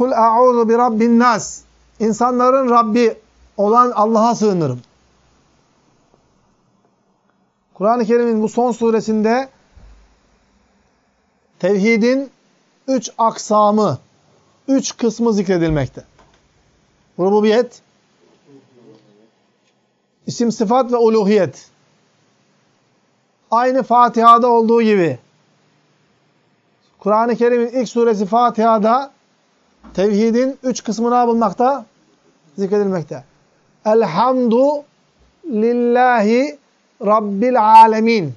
Kul a'udhu bi rabbin nas. İnsanların Rabbi olan Allah'a sığınırım. Kur'an-ı Kerim'in bu son suresinde tevhidin 3 aksamı, 3 kısmı zikredilmekte. Rububiyet, isim sıfat ve uluhiyet. Aynı Fatiha'da olduğu gibi. Kur'an-ı Kerim'in ilk suresi Fatiha'da tevhidin 3 kısmı ne yapılmakta? Zikredilmekte. Elhamdu lillahi rabbil alemin.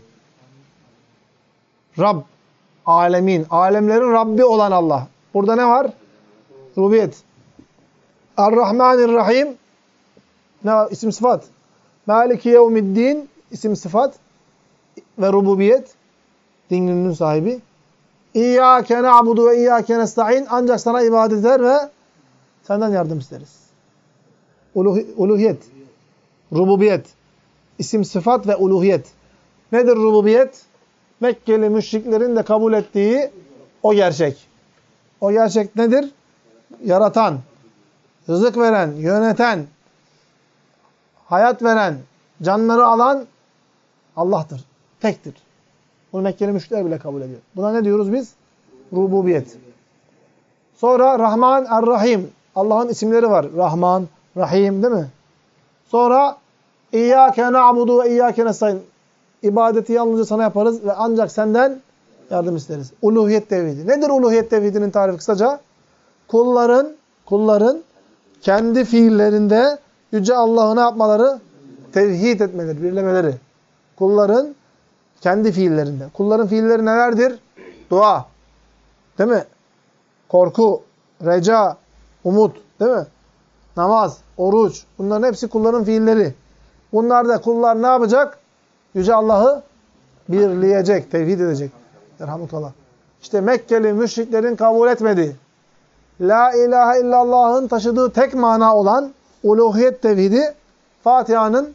Rab, alemin. Alemlerin Rabbi olan Allah. Burada ne var? Rububiyet. Errahmanirrahim. Ne var? İsim sıfat. Maliki yevmiddin. İsim sıfat. Ve rububiyet. Din gününün sahibi. İyyâke na'budu ve iyyâke nesta'in. Ancak sana ibadet eder ve senden yardım isteriz. Uluhiyet. Rububiyet. İsim sıfat ve uluhiyet. Nedir rububiyet? Mekkeli müşriklerin de kabul ettiği o gerçek. O gerçek nedir? Yaratan, rızık veren, yöneten, hayat veren, canları alan Allah'tır. Tektir. Bunu Mekkeli müşrikler bile kabul ediyor. Buna ne diyoruz biz? Rububiyet. Sonra Rahman, Er-Rahim. Allah'ın isimleri var. Rahman, Rahim değil mi? Sonra İyyâke na'budu ve iyyâke nestaîn. İbadeti yalnızca sana yaparız ve ancak senden yardım isteriz. Uluhiyet tevhidi. Nedir uluhiyet tevhidinin tarifi kısaca? Kulların kendi fiillerinde Yüce Allah'ı ne yapmaları? Tevhid etmeleri, birlemeleri. Kulların kendi fiillerinde. Kulların fiilleri nelerdir? Dua. Değil mi? Korku, reca, umut. Değil mi? Namaz, oruç. Bunların hepsi kulların fiilleri. Bunlarda kullar ne yapacak? Yüce Allah'ı birleyecek, tevhid edecek. Elhamdülillah. İşte Mekkeli müşriklerin kabul etmediği, La ilahe illallah'ın taşıdığı tek mana olan uluhiyet tevhidi, Fatiha'nın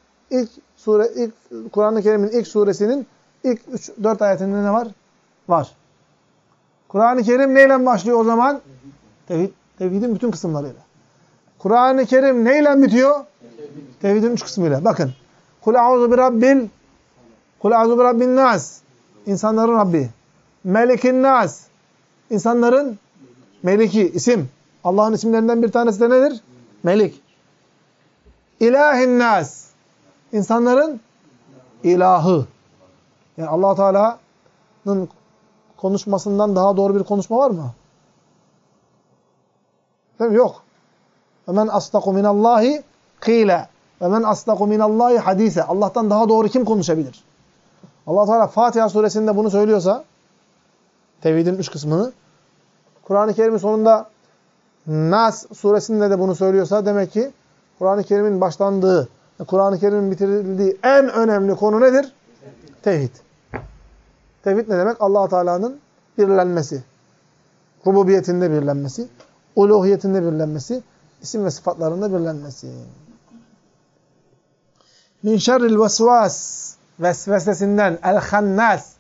Kur'an-ı Kerim'in ilk suresinin ilk 4 ayetinde ne var? Var. Kur'an-ı Kerim neyle başlıyor o zaman? Tevhidin bütün kısımlarıyla. Kur'an-ı Kerim neyle bitiyor? Tevhidin 3 kısmıyla. Bakın. Kul a'udhu bi rabbin nas. İnsanların Rabbi. Melikin nas. İnsanların Meliki, isim. Allah'ın isimlerinden bir tanesi de nedir? Melik. İlahin nas. İnsanların ilahı. Yani Allah Teala'nın konuşmasından daha doğru bir konuşma var mı? Değil mi? Yok. Ve men asdaku minallahi kîle. Ve men asdaku minallahi hadise. Allah'tan daha doğru kim konuşabilir? Allah Teala Fatiha suresinde bunu söylüyorsa, tevhidin 3 kısmını, Kur'an-ı Kerim'in sonunda Nas suresinde de bunu söylüyorsa, demek ki Kur'an-ı Kerim'in başlandığı, Kur'an-ı Kerim'in bitirildiği en önemli konu nedir? Tevhid. Tevhid ne demek? Allah Teala'nın birlenmesi, rububiyetinde birlenmesi, uluhiyetinde birlenmesi, isim ve sıfatlarında birlenmesi. Min şerril vesvas, vesvesesinden, el-hannas.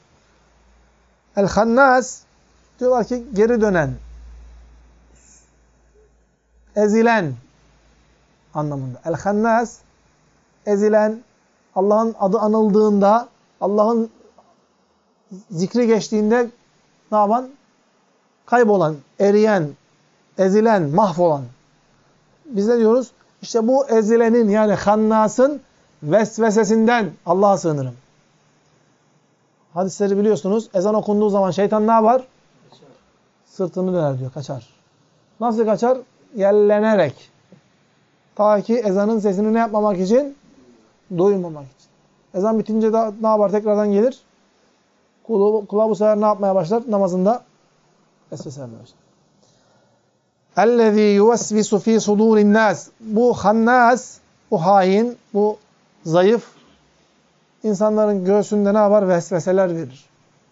El-hannas diyorlar ki geri dönen, ezilen anlamında. El-hannas, ezilen, Allah'ın adı anıldığında, Allah'ın zikri geçtiğinde ne yapan? Kaybolan, eriyen, ezilen, mahvolan. Biz ne diyoruz? İşte bu ezilenin, yani hannasın vesvesesinden Allah'a sığınırım. Hadisleri biliyorsunuz. Ezan okunduğu zaman şeytan ne yapar? Sırtını döner diyor, kaçar. Nasıl kaçar? Yellenerek. Ta ki ezanın sesini ne yapmamak için? Duymamak için. Ezan bitince de ne yapar? Tekrardan gelir. Kula bu sefer ne yapmaya başlar? Namazında vesvese vermeye başlar. اَلَّذ۪ي يُوَسْوِسُ ف۪ي صُدُورِ النَّاسِ. Bu hannas, bu hain, bu zayıf, insanların göğsünde ne yapar? Vesveseler verir.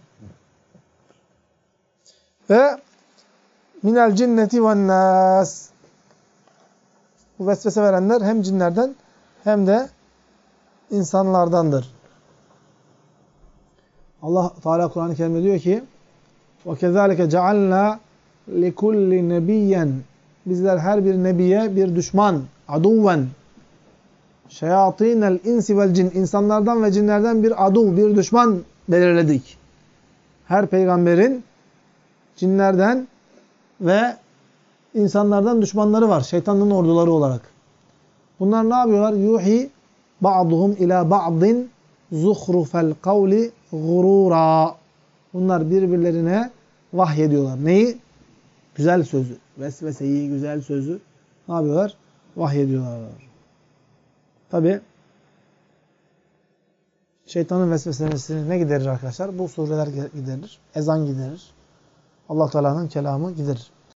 Ve minel cinneti ve nas. Bu vesvese verenler hem cinlerden hem de insanlardandır. Allah Teala Kur'an-ı Kerim'de diyor ki: "Ve kezalike cealna likulli nebiyyen. Bizler her bir nebiye bir düşman, aduven. Şeyatinel insi vel cin. İnsanlardan ve cinlerden bir adu, bir düşman belirledik. Her peygamberin cinlerden ve insanlardan düşmanları var. Şeytanın orduları olarak. Bunlar ne yapıyorlar? Yuhi ba'duhum ila ba'din zuhrufel kavli gurura. Bunlar birbirlerine vahyediyorlar. Neyi? Güzel sözü. Vesveseyi, güzel sözü ne yapıyorlar? Vahyediyorlar. Tabi şeytanın vesvesesini ne giderir arkadaşlar? Bu sureler giderir. Ezan giderir. Allah Teala'nın kelamı giderir.